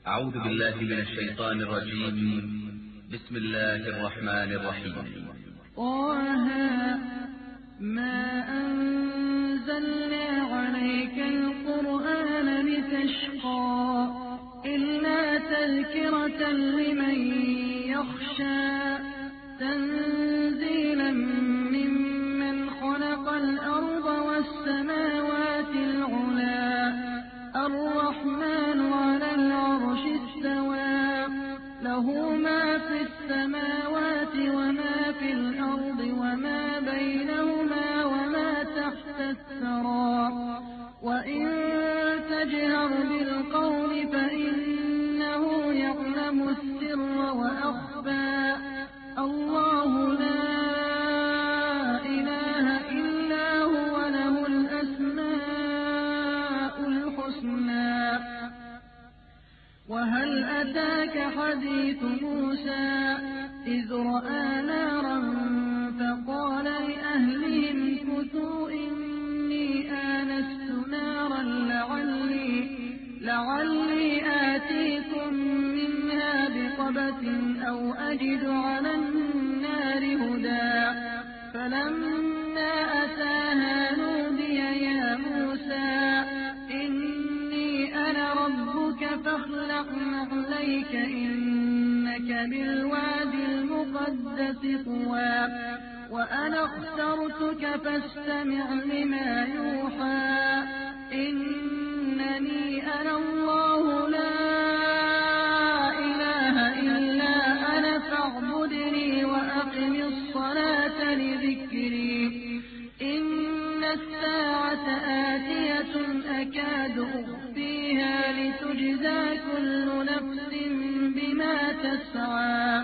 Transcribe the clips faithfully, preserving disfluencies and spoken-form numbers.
أعوذ بالله من الشيطان الرجيم. بسم الله الرحمن الرحيم. طه ما أنزلنا عليك القرآن لتشقى إلا تذكرة لمن يخشى تنزيلا ممن خلق الأرض والسماوات العلى الرحمن على العرش استوى له ما في السماوات وما في الأرض وما بينهما وما تحت الثرى وإن تجهر بالقول فإنه يعلم السر وأخفى الله لا إله إلا هو له الأسماء الحسنى. وهل أتاك حديث موسى إذ رأى نارا فقال لأهلهم كثوا إني آنست نارا لعلي, لعلي آتيكم منها بقبس أو أجد على النار هدى. فلما أتاها نودي يا موسى إني أنا ربك فاخلع نعليك إنك بالوادي المقدس طوى وأنا اخترتك فاستمع لما يوحى إنني أنا الله لا إله إلا أنا فاعبدني وأقم الصلاة لذكري إن الساعة آتية أكاد أخفيها لتجزى كل نفس بما تسعى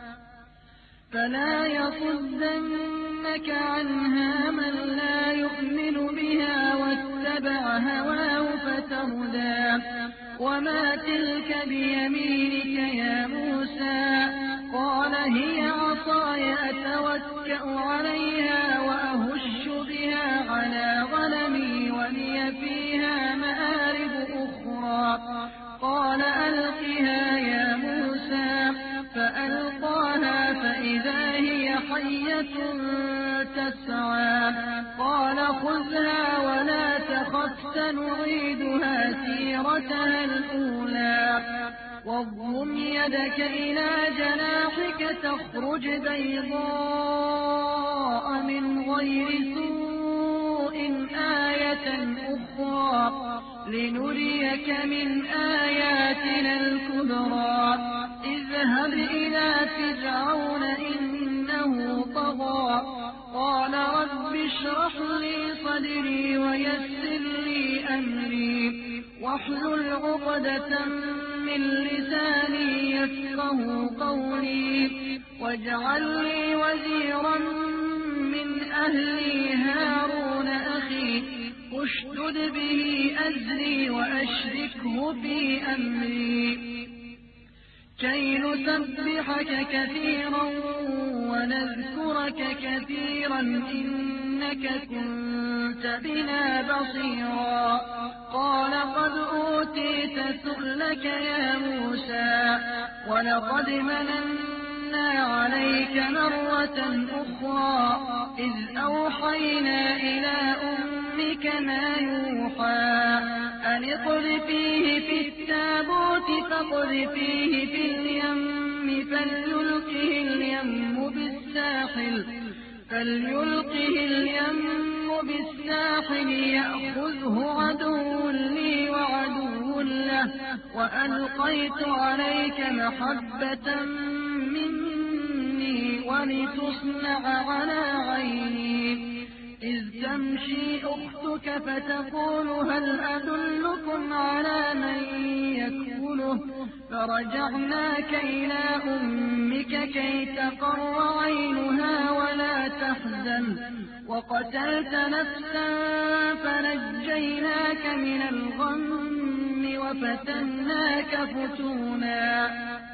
فلا يصدنك عنها من لا يؤمن بها واتبع هواه فتردى. وما تلك بيمينك يا موسى قال هي عصاي أتوكأ عليها وأهش بها على غنمي ولي فيها مآرب أخرى. قال ألقها يا موسى فألقاها فإذا هي حية تسعى. قال خذها ولا تخف سنعيدها سيرتها الأولى واضم يدك إلى جناحك تخرج بيضاء من غير سوء آية أخرى لنريك من آياتنا الكبرى. اذهب إلى فرعون إنه طغى قال رب اشرح لي صدري ويسر لي أمري واحلل عقدة من لساني يفقه قولي واجعل لي وزيرا من أهلي هارون أخي اشدد به أزري وأشركه في أمري كي نسبحك كثيرا ونذكرك كثيرا إنك كنت بنا بصيرا. قال قد أوتيت سؤلك يا موسى ولقد مننا عليك مرة أخرى إذ أوحينا إلى أمك ما يوحى أن اقذفيه في التابوت فاقذفيه في اليم فليلقه اليم بالساحل فليلقه اليم بالساحل يأخذه عدو لي وعدو له وألقيت عليك محبة مني ولتصنع على عيني إذ تمشي أختك فتقول هل أدلكم على من يكفله فرجعناك إلى أمك كي تقر عينها ولا تحزن وقتلت نفسا فنجيناك من الغم وفتناك فتونا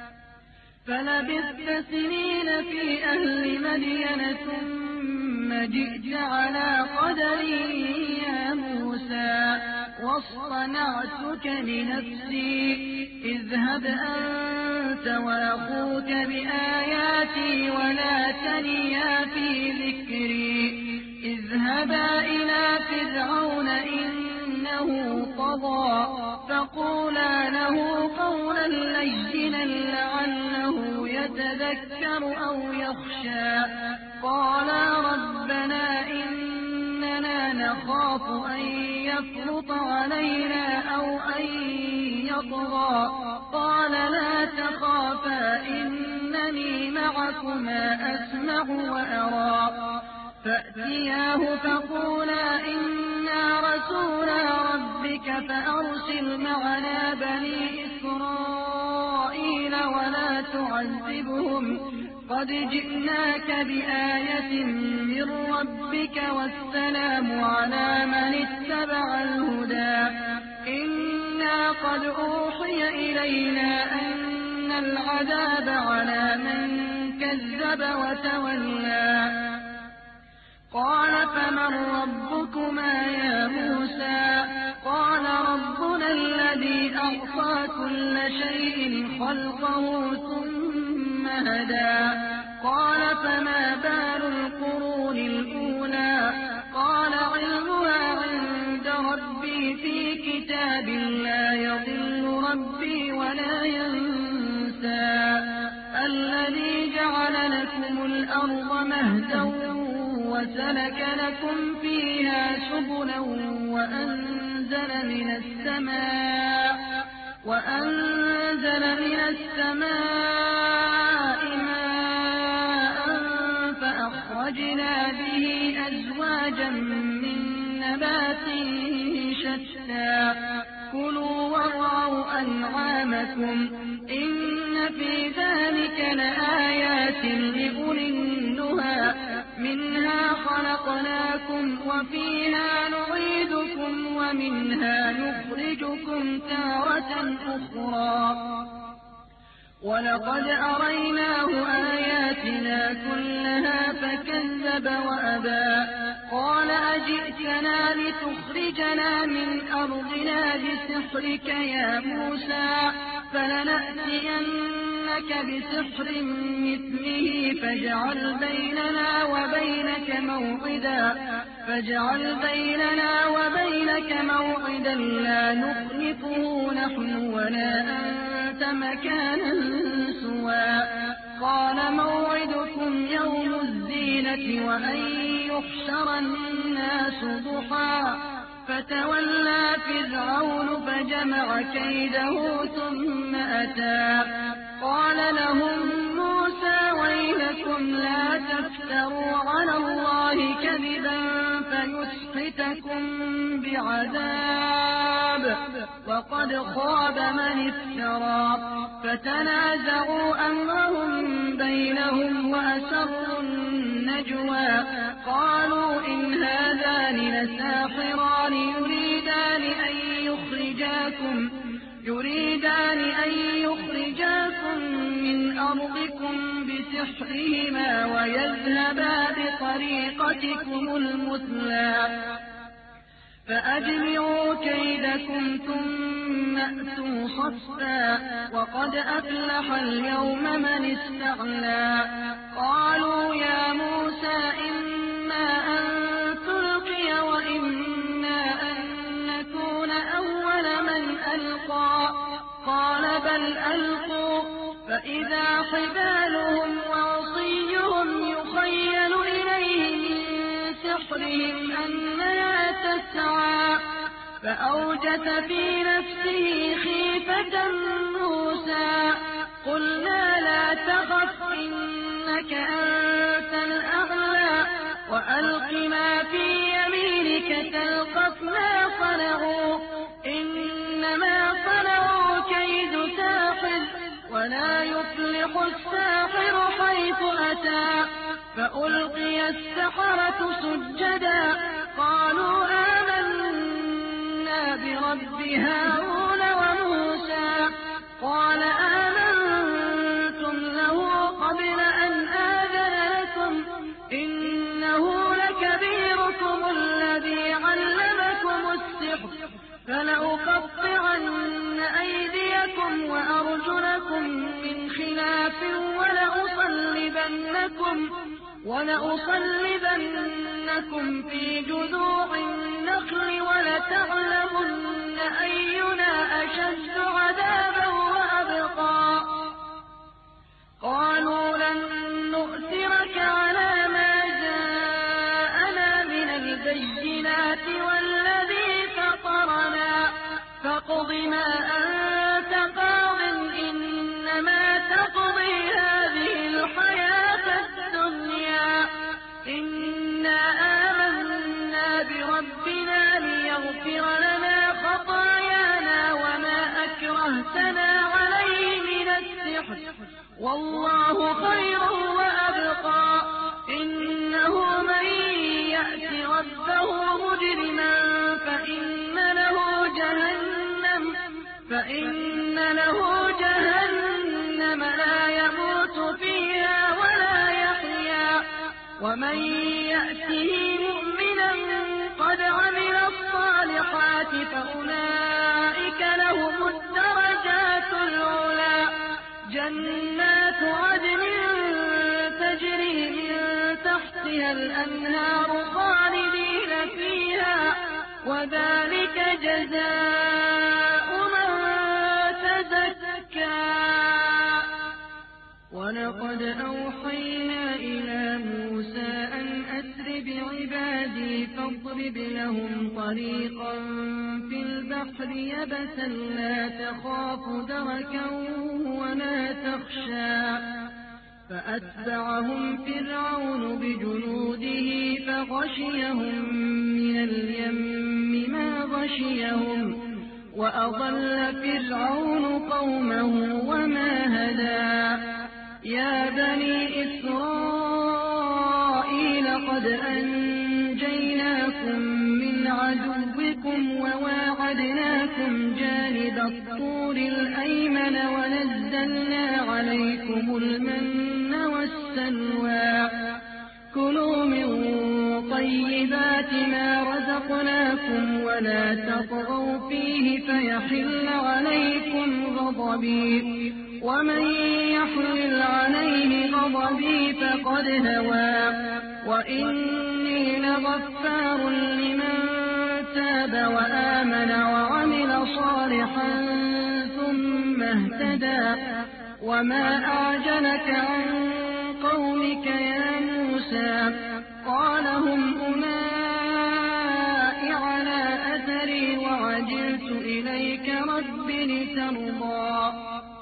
فلبثت سنين في أهل مدين ثم جئت على قدري يا موسى واصطنعتك لنفسي اذهب اذهب أنت وأخوك بآياتي ولا تنيا في ذكري اذهبا إلى فرعون إنه طغى فقولا له قولا لينا لعله يتذكر أو يخشى قالا ربنا إننا نخاف أن يفرط علينا أو أن يطغى قال لا تخافا إنني معكما أسمع وأرى فأتياه فقولا إنا رسولا ربك فأرسل معنا بني إسرائيل ولا تعذبهم قد جئناك بآية من ربك والسلام على من اتبع الهدى إنا قد أوحي إلينا أن العذاب على من كذب وتولى قال فمن ربكما يا موسى قال ربنا الذي أعطى كل شيء خلقه ثم هدى قال فما بال القرون الأولى قال علمها عند ربي في كتاب لا يضل ربي ولا ينسى الذي جعل لكم الأرض مهدا وسلك لكم فيها سبلا وأنزل من السماء وأنزل من السماء ماء فأخرجنا به أزواجا من نبات شتى كلوا وارعوا أنعامكم إن في ذلك لآيات لأولي النهى منها خلقناكم وفيها نعيدكم ومنها نخرجكم تارة أخرى ولقد أريناه آياتنا كلها فكذب وأبى قال أجئتنا لتخرجنا من أرضنا بسحرك يا موسى فلنأتينك بسحر مثله فاجعل بيننا وبينك موعدا فاجعل بيننا وبينك موعدا لا نخلفه نحن ولا أنت مكانا سوى قال موعدكم يوم الزينة وأن يحشر الناس ضحى فتولى فرعون فجمع كيده ثم أتى قال لهم موسى ويلكم لا تفتروا على الله كذبا فيسحتكم بعذاب وقد خاب من افترى فتنازعوا أمرهم بينهم وأسروا النجوى قالوا إن هذان لساحران يريدان أن يخرجاكم يريدان أن يخرجاكم من أرضكم بسحرهما ويذهبا بطريقتكم المثلى فأجمعوا كيدكم ثم أتوا صفا وقد أفلح اليوم من استعلى قالوا يا موسى إما أن تلقي وإما أن نكون أول من ألقى قال بل ألقوا فإذا حبالهم وعصيهم يخيل إليه من سحرهم أنها تسعى فأوجس في نفسه خيفة موسى قلنا لا تخف إنك أنت الأعلى وألق ما في يمينك تلقف ما صنعوا إنما صنعوا كيد ساحر ولا يفلح الساحر حيث أتى فألقي السحرة سجدا قالوا آمنا برب هارون وموسى قال آمنتم له قبل أن آذن لكم إنه لكبيركم الذي علمكم السحر فلأقطعن أيديكم وأرجلكم خلاف ولأصلبنكم, ولأصلبنكم في جذوع النخل ولتعلمن أينا أشد عذابا وأبقى. قالوا لن نؤثرك على ما جاءنا من البينات والذي فطرنا فاقض ما أنت قاض إنما تقضي هذه الحياة الدنيا إنا آمنا بربنا ليغفر لنا خطايانا وما أكرهتنا عليه من السحر والله خير وأبقى. إنه من يأت ربه مجرما فإن له جهنم فإن له جهنم لا يموت فيها ولا يحيا ومن يأته مؤمنا قد عمل الصالحات فأولئك لهم الدرجات العلى جنات عدن تجري من تحتها الأنهار خالدين فيها وذلك جزاء من تزكى. ولقد أوحينا إلى موسى أن أسر بعبادي فاضرب لهم طريقا في البحر يبسا لا تخاف دركا ولا تخشى. فأتبعهم فرعون بجنوده فغشيهم من اليم ما غشيهم وأضل فرعون قومه وما هدى. يا بني إسرائيل قد أنجيناكم من عدوكم وواعدناكم جانب الطور الأيمن ونزلنا عليكم المن والسلوى. كلوا من طيبات ما رزقناكم ولا تطغوا فيه فيحل عليكم غضبي ومن يحلل عليه غضبي فقد هوى. وإني لغفار لمن تاب وآمن وعمل صالحا ثم اهتدى. وما أعجلك عن قومك يا موسى قال هم أولئك على أثري وعجلت إليك رب لترضى.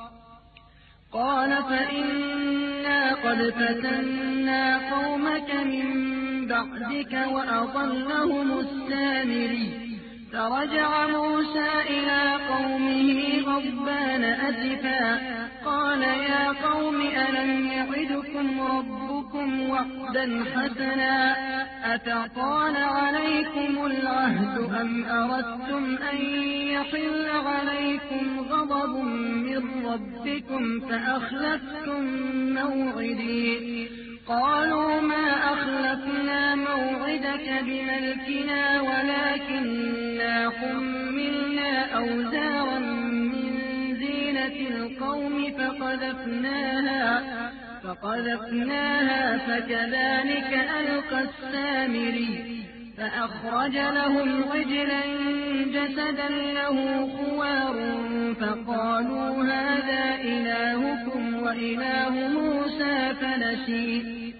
قال فإنا قد فتنا قومك من بعدك وأضلهم السامري. فرجع موسى إلى قومه غضبان أسفا قال يا قوم ألم يعدكم ربكم وعدا حسنا أفطال عليكم العهد أم أردتم أن يحل عليكم غضب من ربكم فأخلفتم موعدي. قالوا ما أخلفنا موعدك بملكنا ولكننا حملنا أوزارا من زينة القوم فقذفناها فقذفناها فكذلك ألقى السامري. فأخرج لهم عجلا جسدا له خوار فقالوا هذا إلهكم وإله موسى فنسي.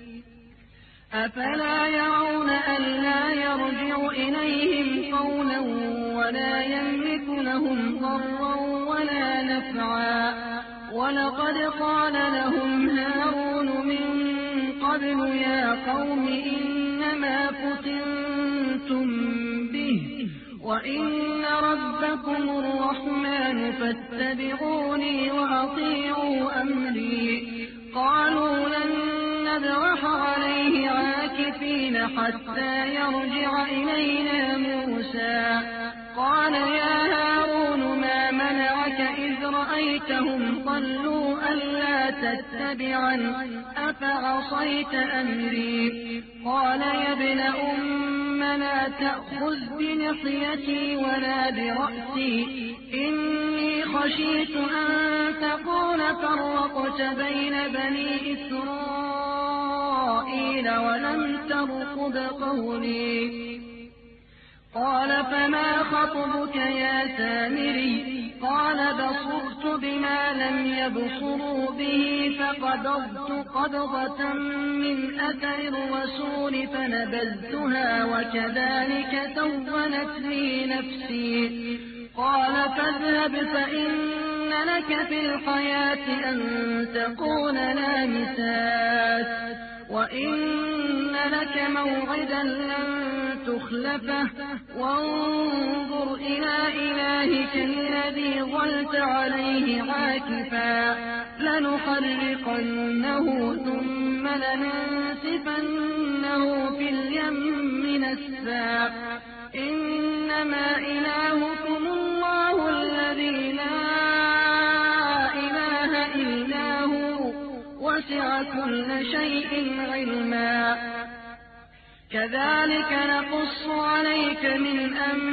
أفلا يرون ألا يرجع إليهم قولا ولا يملك لهم ضرا ولا نفعا. ولقد قال لهم هارون من قبل يا قوم إنما فتنتم به وإن ربكم الرحمن فاتبعوني وأطيعوا أمري. قالوا لن نبرح عليه عاكفين حتى يرجع إلينا موسى. قال يا هارون ما منعك إذ رأيتهم ضلوا ألا تتبعن أفعصيت أمري. قال يا ابن أم لا تأخذ بنصيتي ولا برأسي إني خشيت أن تكون فرقت بين بني إسرائيل ولم ترقب قولي قال فما خطبك يا سامري قال بصرت بما لم يبصروا به فقبضت قبضة من أثر الرسول فنبذتها وكذلك سولت لي نفسي قال فاذهب فإن لك في الحياة أن تقول لا مساس وإن لك موعدا لن تخلفه وانظر إلى إلهك الذي ظلت عليه عاكفا لنحرقنه ثم لننسفنه في اليم نسفا إنما إلهكم الله الذي لا إله إلا هو وسع كل شيء علما كذلك نقص عليك من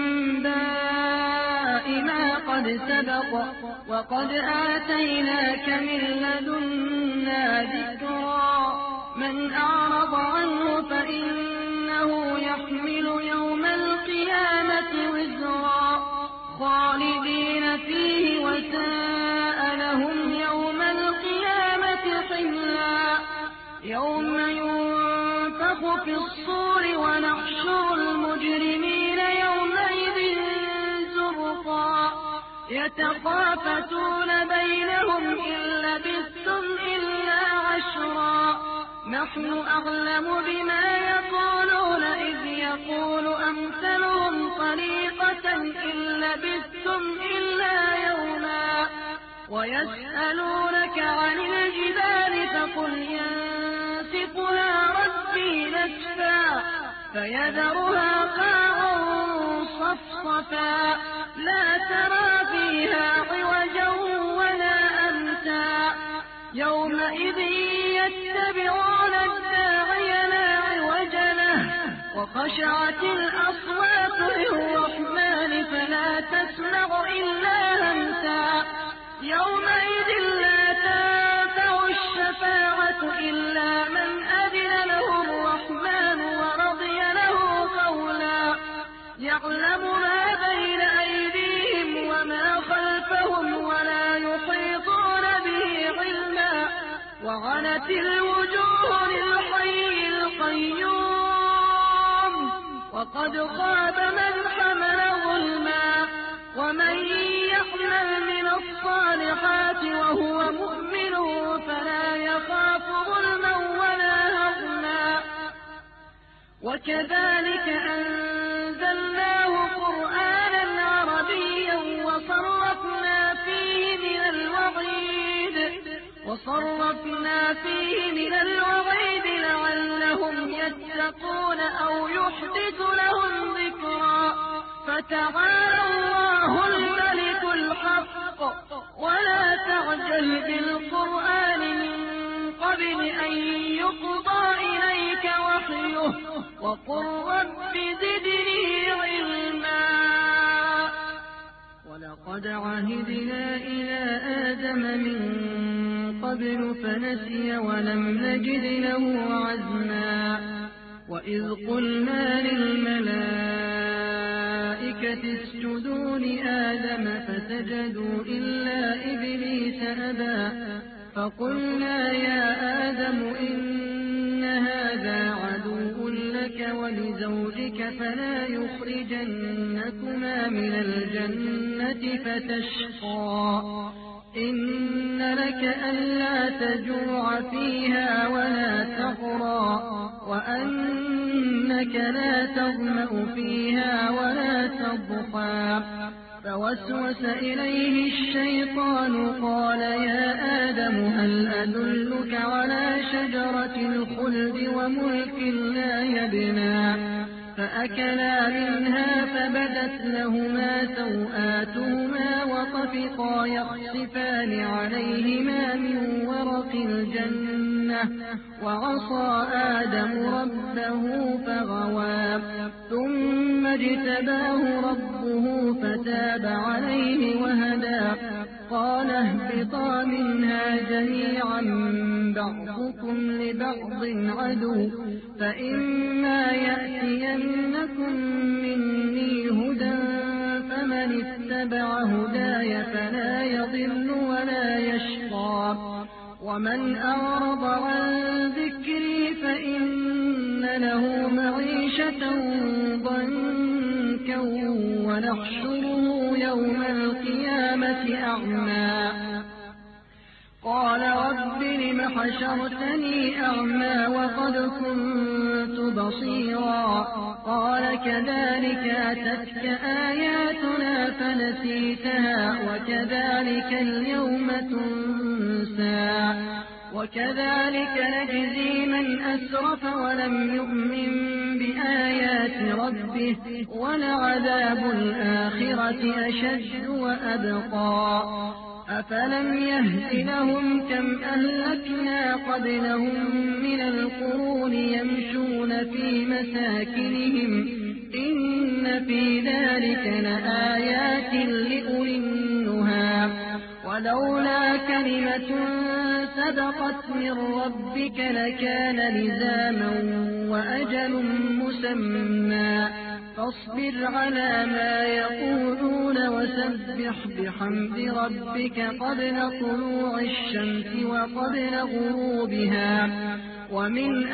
أنباء ما قد سبق وقد آتيناك من لدنا ذكرا من أعرض عنه فإنه يحمل يوم القيامة وزرا خالدين فيه وساء لهم يوم القيامة حملا يوم ينفخ في الصور ونحشر المجرمين يومئذ زرقا يتخافتون بينهم إن لبثتم إلا عشرا نحن أعلم بما يقولون إذ يقول أمثلهم طريقة إن لبثتم إلا يوما ويسألونك عن الجبال فقل ينسفها ربي نسفا فيذرها قاعا صفصفا لا ترى فيها عوجا ولا أمتا يومئذ يتبعون الداعي لا عوج له وخشعت الأصوات للرحمن فلا تسمع إلا همسا يومئذ لا تنفع الشفاعة إلا من أذن له الرحمن ورضي له قولا يعلم ما بين أيديهم وما خلفهم ولا يحيطون به علما وعنت الوجوه للحي القيوم وقد خاب من حمل ظلما ومن يعمل من الصالحات وهو مؤمن فلا يخاف ظلما ولا هضما وكذلك أنزلناه قرآنا عربيا وصرفنا فيه من الوعيد وصرفنا فيه من الوعيد لعلهم يتقون أو يحدث لهم ذكرا فتعالى الله الملك الحق ولا تعجل بالقرآن من قبل أن يقضى إليك وحيه وقل رب زدني علما ولقد عهدنا إلى آدم من قبل فنسي ولم نجد له عزما وإذ قلنا للملائكة اسجدوا لآدم فسجدوا إلا إبليس أبى فقلنا يا آدم إن هذا عدو لك ولزوجك فلا يخرجنكما من الجنة فتشقى إن لك ألا تجوع فيها ولا تضرى وأنك لا تظمأ فيها ولا تضحى فوسوس إليه الشيطان قال يا آدم هل أدلك على شجرة الخلد وملك لا يبنى فأكلا منها فبدت لهما سوآتهما وطفقا يخصفان عليهما من ورق الجنة وعصى آدم ربه فغوى ثم اجتباه ربه فتاب عليه وهدى قال اهبطا منها جميعا بعضكم لبعض عدو فإما يأتينكم مني هدى فمن اتبع هداي فلا يضل ولا يشقى ومن أعرض عن ذكري فإن له معيشة ضنكا ونحشره يوم القيامة أعمى قال رب لم حشرتني أعمى وقد كنت بصيرا قال كذلك أتتك آياتنا فنسيتها وكذلك اليوم تنسى وكذلك نجزي من أسرف ولم يؤمن بآيات ربه ولعذاب الآخرة أشد وأبقى أفلم يهد لهم كم أهلكنا قبلهم من القرون يمشون في مساكنهم إن في ذلك لآيات لأولي النهى ولولا كلمة سبقت من ربك لكان لزاما وأجل مسمى فاصبر على ما يقولون وسبح بحمد ربك قبل طلوع الشمس وقبل غروبها ومن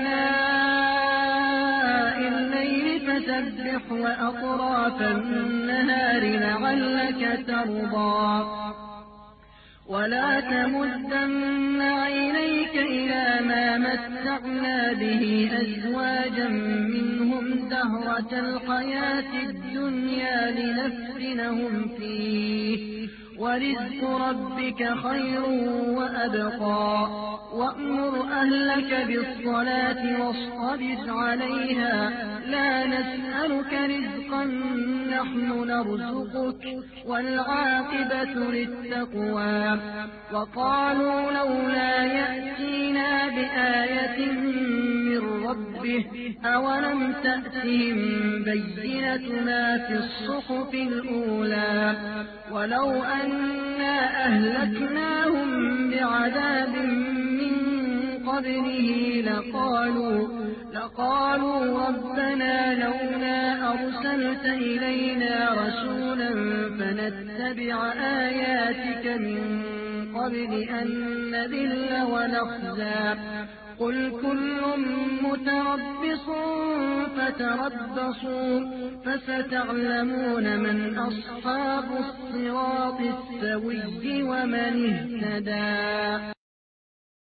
آلاء الليل فسبح وأطراف النهار لعلك ترضى ولا تمدن عينيك إلى ما متعنا به أزواجا منهم دهرة الحياة الدنيا لنفتنهم فيه ورزق ربك خير وأبقى وأمر أهلك بالصلاة واصطبر عليها لا نسألك رزقا نحن نرزقك والعاقبة للتقوى وقالوا لولا يأتينا بآية من ربه أولم تأتهم بينة ما في الصحف الأولى ولو أنا أهلكناهم بعذاب من قبله لقالوا لقالوا ربنا لولا أرسلت إلينا رسولا فنتبع آياتك من قبل أن نذل ونخزى قل كل متربص فتربصوا فستعلمون من أصحاب الصراط السوي ومن اهتدى.